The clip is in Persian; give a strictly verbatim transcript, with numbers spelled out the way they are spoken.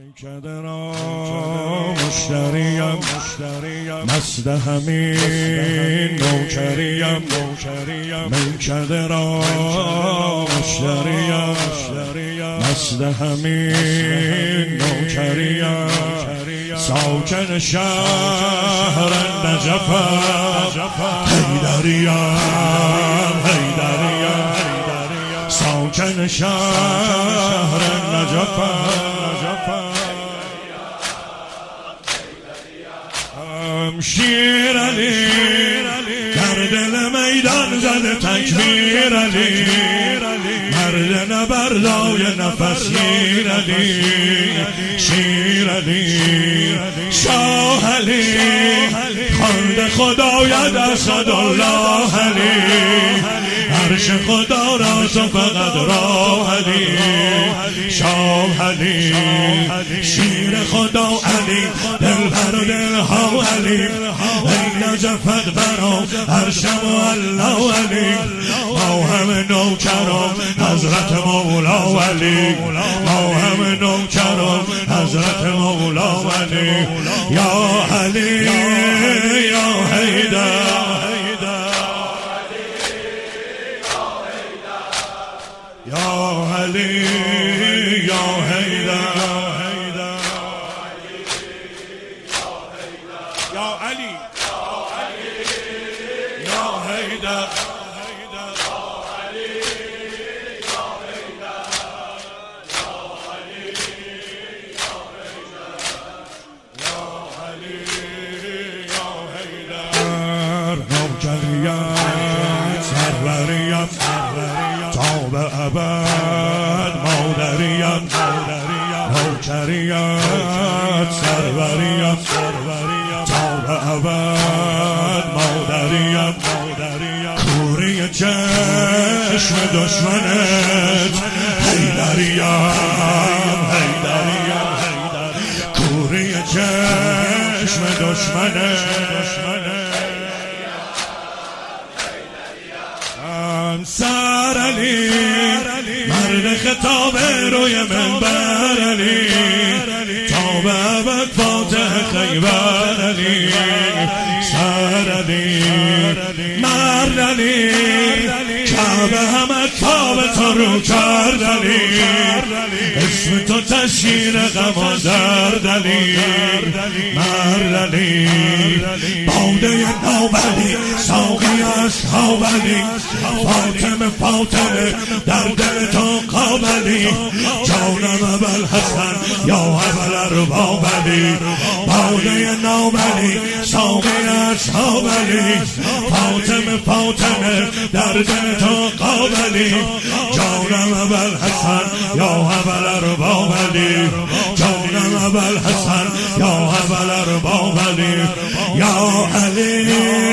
میکده را مشتریم مست همین نوکریم میکده را مشتریم مست همین نوکریم ساکن شهر نجف حیدریم حیدریم ساکن شهر نجف شیر علی در دل میدان زده تکبیر علی مرد نبردای نفس شیر علی شیر علی شاه علی خواند خدایت اسدالله علی عرش خدا را تو فقط راه علی شاه علی شیر خدا علی دل بر دل ها علی ای نجفت برا عرش الله علی ما همه نوکران حضرت مولا علی ما همه نوکران حضرت مولا علی یا علی یا حیدر یا علی یا حیدر یا علی یا حیدر نوکریت سروریم تا به ابد مادریم نوکریت سروریم تا به ابد مادریم کوری چشم دشمنت حیدریم حیدریم کوری چشم دشمنت سر علی مرد خطاب روی منبر علی تا به ابد فاتح خیبر علی سر علی مرد علی کعبه همه کعبه تو رو کرد علی اسم تو تشکیل غم و درد علی مرد علی باده نوبلی ساقی اصحاب علی فاطمه فاطمه در دل تو قابلی جانم ابوالحسن یا ابوالارباب علی باده نوبلی ساقی اصحاب علی فاطمه فاطمه در دل تو قابلی جانم ابوالحسن یا ابوالارباب علی جانم ابوالحسن یا ابوالارباب علی یا علی